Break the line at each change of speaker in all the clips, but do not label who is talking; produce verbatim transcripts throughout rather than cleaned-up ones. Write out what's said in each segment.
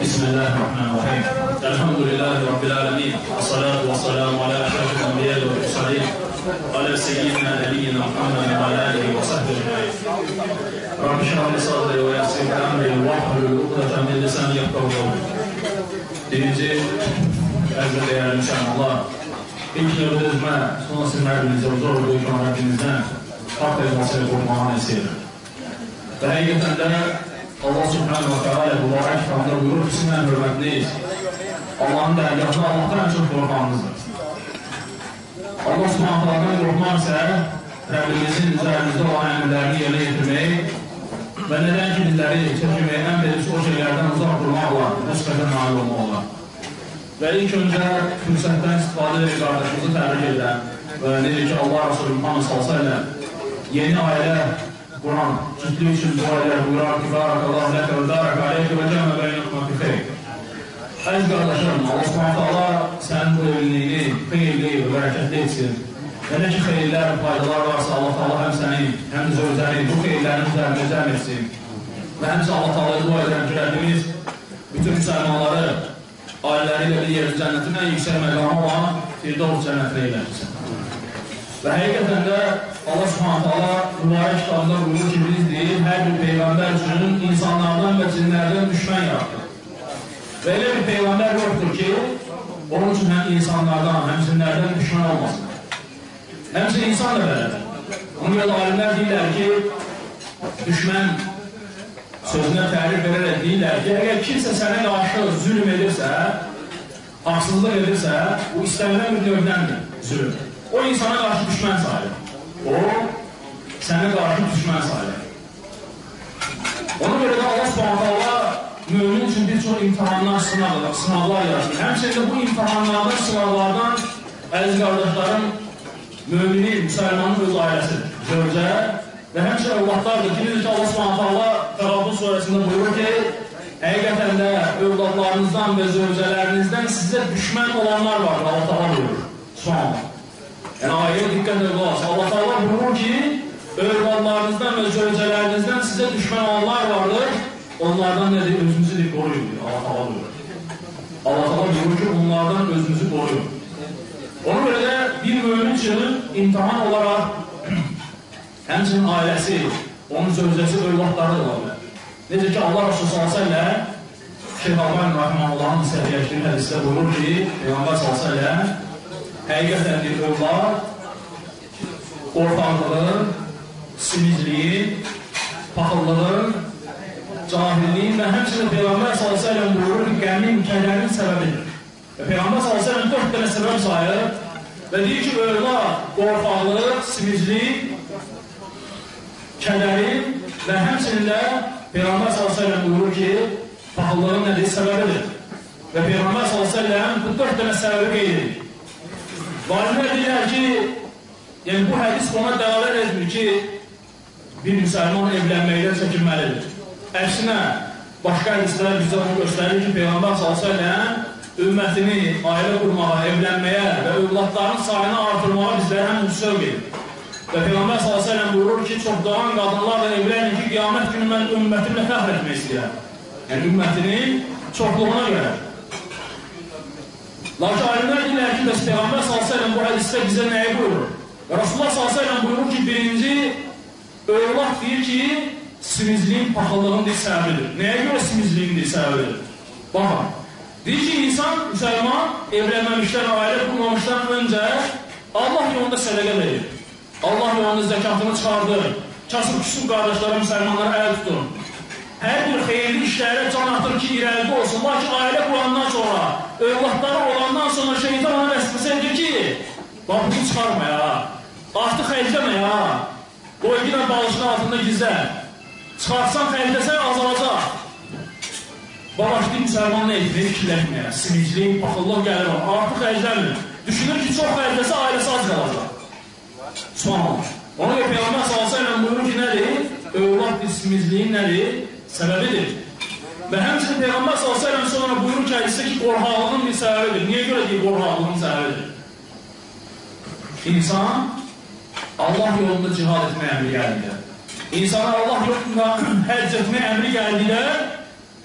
Bismillahirrahmanirrahim. Elhamdülillahi Rabbil alemin. As-salatu was-salamu ala eşrefil enbiya ve mursalin. Ala seyyidina nebiyyina Muhammedin ve ala alihi ve sahbihi ecmaîn. Rabbi şrah li sadri ve yassir li emri vahlul ukdeten min lisani yefqahu qawli. Birinci əziz dəyərli müsəlmanlar, ilk növbədə özümə, sonra sizin hər birinizə zor qoyulan Rəbbimizdən haqq elmasıyla qorxmağı nəsib edir. Və həqiqətən də Allah Subhanahu wa Ta'ala mübarək kitabında buyurur ki, sizin ən hörmətliyiz. Allahın dərgahına Allahdan ən çox qorxmağınızdır. Allah Subhanahu wa Ta'ala qorxmaq isə Rəbbimizin üzərimizdə olan əmrlərini yerine getirmək və nədən ki, bizləri çəkilməyə ən belirsiz o şeylərdən uzaq durmaqla rüzqətə nail olmaqla. Və ilk öncə fürsətdən istifadə edib qardaşımızı təbrik edirəm və necə ki, Allah Resulü Muhammed sallallahu əleyhi və səlləm yeni ailə Quran ciddi üçün dua edər, buyurar ki, Barakallahu ləkə və darak aleyke və cəmə beynəkumə fi xeyr. Əziz qardaşım, Allah Subhanahu ta'ala sənin bu evliliğini xeyirli və bərəkətli etsin. Və nə ki, xeyirlər, faydalar varsa Allah ta'ala həm səni, həm də zövcəni bu xeyirlərin üzərində cəm etsin. Və həmsə Allah ta'ala dua edərəm ki, Rəbbimiz bütün müsəlmanları ailələri ilə bir yerin cənnətin ən yüksək məqamı olan Firdovs cənnətinə ilərsin. Və həqiqətən də Allah Subhanahu ta'ala mübarək kitabında buyurur ki, biz deyil, hər bir peyğəmbər üçün insanlardan və cinlərdən düşmən yaratır. Və elə bir peyğəmbər yoxdur ki, onun üçün həm insanlardan, həm cinlərdən düşmən olmasın. Həmçin insan da belədir. Onun görə alimlər deyirlər ki, düşmən sözünə tərif verərək deyirlər ki, əgər kimsə sənə qarşı zülm edirsə, haqsızlıq edirsə, bu istənilən bir növdəndir, zülm. O insana qarşı düşmən sayılır. O, sənə qarşı düşmən sayılır. Ona görə də Allah Subhanahu ta'ala mümin üçün bir çox imtihanlar, sınavlar yaratır. Həmçində bu imtihanlardan, sınavlardan əziz qardaşlarım, müminin, müsəlmanın öz ailəsidir, zövcə və həmçə övladlardır. Bilirik ki, Allah Subhanahu ta'ala Təqabun surəsində buyurur ki, həqiqətən də övladlarınızdan və zövcələrinizdən sizə düşmən olanlar var, Allah ta'ala buyurur. Subhanallah. Yəni, ayəyə diqqət edin. Allah ta'ala buyurur ki, övladlarınızdan və zövcələrinizdən sizə düşmən olanlar vardır. Onlardan nədir? Özünüzü deyib qoruyun, deyir. Allah ta'ala buyurur. Allah ta'ala buyurur ki, onlardan özünüzü qoruyun. Ona görə də bir mümin üçün imtihan olaraq həmçinin ailəsi, onun zövcəsi, övladları da var. Necə ki, Allah Resulü sallallahu əleyhi və səlləm Şeyh Albani Rahiməhullahın səhiyləşdiyi hədisdə buyurur ki, Peyğəmbər sallallahu əleyhi və səlləm həqiqətən bir övlad qorxaqlığın, simicliyin, paxıllığın, cahilliyin və həmçinin Peyğəmbər sallallahu əleyhi və səlləm buyurur ki, qəmin, kədərin səbəbidir. Və Peyğəmbər sallallahu əleyhi və səlləm dörd dənə səbəb sayır və deyir ki, övlad qorxaqlıq, simiclik, kədərin və həmçinin də Peyğəmbər sallallahu əleyhi və səlləm buyurur ki, paxıllığın nədir? Səbəbidir. Və Peyğəmbər sallallahu əleyhi və səlləm bu dörd dənə səbəbi qeyd edir. Valimlər deyirlər ki, yəni bu hədis ona dəlalət etmir ki, bir müsəlman evlənməkdən çəkinməlidir. Əksinə, başqa hədislər bizə onu göstərir ki, Peyğəmbər sallallahu əleyhi və səlləm ümmətini ailə qurmağa, evlənməyə və övladların sayını artırmağa bizlərə həm müsövq edir. Və Peyğəmbər sallallahu əleyhi və səlləm buyurur ki, çox doğan qadınlarla evlənin ki, qiyamət günü mən ümmətimlə fəxr etmək istəyirəm. Yəni, ümmətinin çoxluğuna görə. Lakin alimlər deyirlər ki, bəs Peyğəmbər sallallahu əleyhi və səlləm bu hədisdə bizə nəyi buyurur? Və Rasulullah sallallahu əleyhi və səlləm buyurur ki, birinci, övlad deyir ki, simizliyin, paxıllığın deyir səbəbidir. Nəyə görə simizliyin deyir səbəbidir? Baxın, deyir ki, insan, müsəlman, evlənməmişdən, ailə qurmamışdan öncə Allah yolunda sədəqə verir. Allah yolunda zəkatını çıxardır. Kasıb-küsub qardaşlara, müsəlmanlara əl tutun. Hər bir xeyirli işlərə can atır ki, irəlidə olsun. Lakin ailə qurandan sonra, övladları olandan sonra şeytan ona vəsvəsə edir ki, bax, bunu çıxarma ya, artıq xərcləmə ya, qoy yine balışın altında gizlən, çıxartsan xərcləsən azalacaq. Başlayıb müsəlman nə edir, fikirləşməyə, simiclik, paxıllıq gəlir o, artıq xərcləmir. Düşünür ki, çox xərcləsə ailəsi az qalacaq. Subhanallah. Ona görə Peyğəmbər sallallahu əleyhi və səlləm buyurur ki, nədir? Övlad simicliyin nədir? Səbəbidir. Və həmçinin Peyğəmbər sallallahu əleyhi və səlləm sonra buyurur ki, hədisdə ki, qorxaqlığın bir səbəbidir. Niyə görə deyir qorxaqlığın səbəbidir? İnsan Allah yolunda cihad etməyə əmri gəldikdə, insana Allah yolunda həcc etməyə əmri gəldikdə,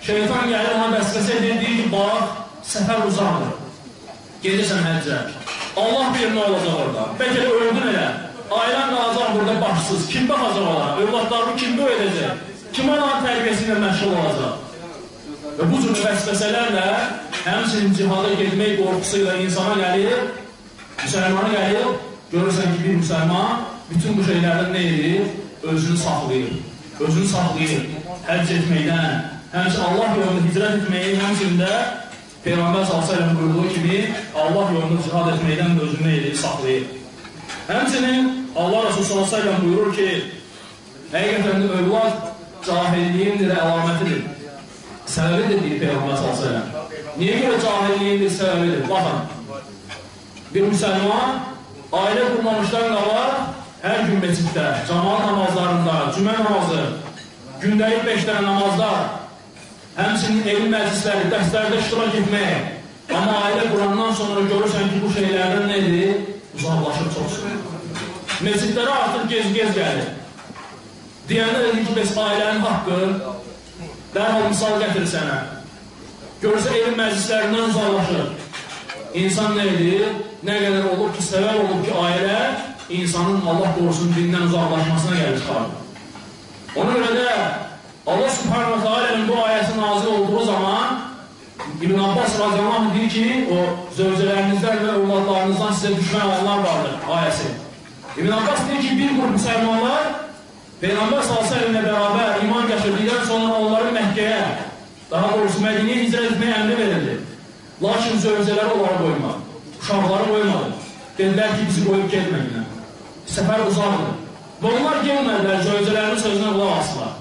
şeytan gəlir, ona vəsvəsə edir, deyir ki, bax, səfər uzaqdır. Gedirsən həccə. Allah bilir nə olacaq orada. Bəlkə də öldün elə. Ailən qalacaq burada başsız. Kim baxacaq ona? Övladlarını kim böyüdəcək? Kim onların tərbiyəsi ilə məşğul olacaq? Və bu cür vəsvəsələrlə həmçinin cihada getmək qorxusuyla insana gəlir, müsəlmana gəlir, görürsən ki, bir müsəlman bütün bu şeylərdən nə edir? Özünü saxlayır. Özünü saxlayır. Həcc etməkdən, həmçinin Allah yolunda hicrət etməyi, həmçinin də Peyğəmbər sallallahu əleyhi və səlləm buyurduğu kimi Allah yolunda cihad etməkdən də özünü nə edir? Saxlayır. Həmçinin Allah Rəsulü sallallahu əleyhi və səlləm buyurur ki, həqiqətən də övlad cahilliyin əlamətidir. Səbəbidir, deyir Peyğəmbər sallallahu əleyhi və səlləm. Niyə görə cahilliyin səbəbidir? Baxın, bir müsəlman ailə qurmamışdan qalar, hər gün məsciddə, cəmaət namazlarında, cümə namazı, gündəlik beş dənə namazlar, həmçinin elm məclisləri, dərslərdə iştirak etmək. Amma ailə qurandan sonra görürsən ki, bu şeylərdən nədir? Uzaqlaşır çoxsun. Məscidlərə artıq gez-gez gəlir. Deyəndə dedik ki, bəs ailənin haqqı, dərhal misal gətirir sənə. Görürsə elm məclislərindən uzaqlaşır. İnsan nə edir? Nə qədər olur ki, səbəb olur ki, ailə insanın Allah qorusun dindən uzaqlaşmasına gəlir çıxardır. Ona görə də Allah Subhanahu wa Ta'ala'nın bu ayəsi nazil olduğu zaman İbn Abbas radiyallahu anh deyir ki, o zövcələrinizdən və övladlarınızdan sizə düşmən olanlar vardır ayəsi. İbn Abbas deyir ki, bir qrup müsəlmanlar Peyğəmbər sallallahu əleyhi və səlləmlə bərabər iman gətirdikdən sonra onları Məkkəyə, daha doğrusu Mədinəyə hicrət etməyə əmri verildi. Lakin zövcələri onlara qoymadı, uşaqları qoymadı. Dedilər ki, bizi qoyub getməklə. Səfər uzaqdır. Və onlar gelmədilər, zövcələrinin sözünə qulaq asdılar.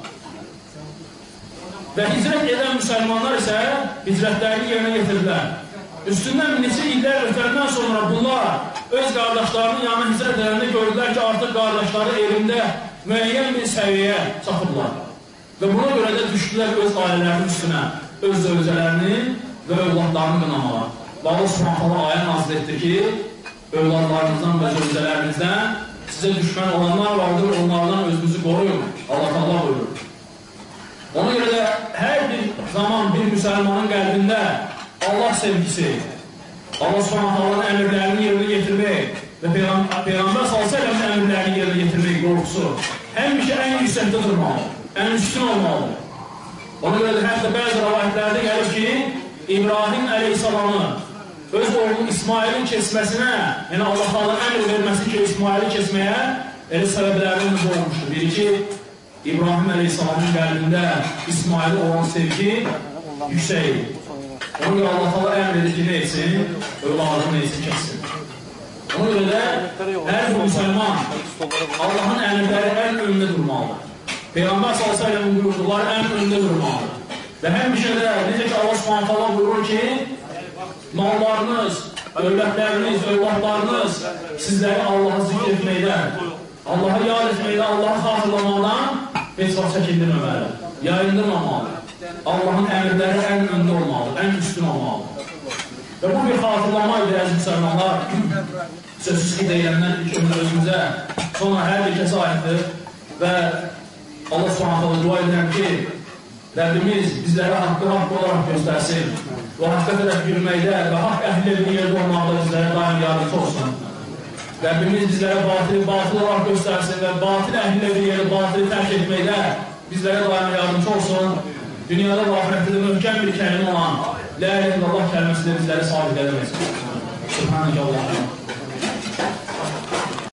Və hicrət edən müsəlmanlar isə hicrətlərini yerinə getirdilər. Üstündən neçə illər ötəndən sonra bunlar öz qardaşlarının yanına hicrət edəndə gördülər ki, artıq qardaşları elində müəyyən bir səviyyəyə çatırlar. Və buna görə də düşdülər öz ailələrinin üstünə, öz zövcələrini və övladlarını qınamağa. Və Allah Subhanahu ayə nazil etdi ki, övladlarınızdan və zövcələrinizdən sizə düşmən olanlar vardır, onlardan özünüzü qoruyun. Allah Allah buyurur. Ona görə də hər bir zaman bir müsəlmanın qəlbində Allah sevgisi, Allah Subhanahu əmrlərini yerinə getirmək və Peyğəmbər sallallahu əleyhi və səlləm əmrlərini yerinə getirmək qorxusu həmişə ən yüksəkdə durmalı, ən üstün olmalıdır. Ona görə də hətta bəzi rəvayətlərdə gəlir ki, İbrahim əleyhissalamı öz oğlu İsmailin kesməsinə, yəni Allah Teala əmr verməsi ki, İsmaili kesməyə elə səbəblərdən bu olmuşdur. Biri ki, İbrahim əleyhissalamın qəlbində İsmail'e olan sevgi yüksəkdir. Ona görə Allah Teala əmr edir ki, nə etsin? Övladını nə etsin, kəssin. Ona görə də hər bir müsəlman Allahın əmrləri ən önündə durmalıdır. Peyğəmbər sallallahu əleyhi və səlləm buyurduqları ən önündə durmalıdır. Və həmişə də necə ki Allah Subhanahu buyurur ki, mallarınız, dövlətləriniz, övladlarınız sizləri Allah'ı zikr etməkdən, Allah'ı yad etməkdən, Allah'ı xatırlamaqdan heç vaxt çəkindirməməli, yayındırmamalı. Allah'ın əmrləri ən öndə olmalı, ən üstün olmalı. Və bu bir xatırlamaydı, əziz müsəlmanlar. Sözsüz ki, deyiləndən ilk ömür özümüzə, sonra hər bir kəsə aiddir. Və Allah Subhanahu dua edirəm ki, Rəbbimiz bizlərə haqqı haqq olaraq göstərsin. Və haqqa tərəf yürüməkdə və haqq əhli bir yerdə olmaqda bizlərə daim yardımcı olsun. Rəbbimiz bizlərə batili batıl olaraq göstərsin və batil əhli bir yerdə batili tərk etməkdə bizlərə daim yardımcı olsun. Dünyada və ahirətdə möhkəm bir kəlmə olan La ilahe illallah kəlməsi də bizləri sabit edəməsin. Subhanəkə Allah'a.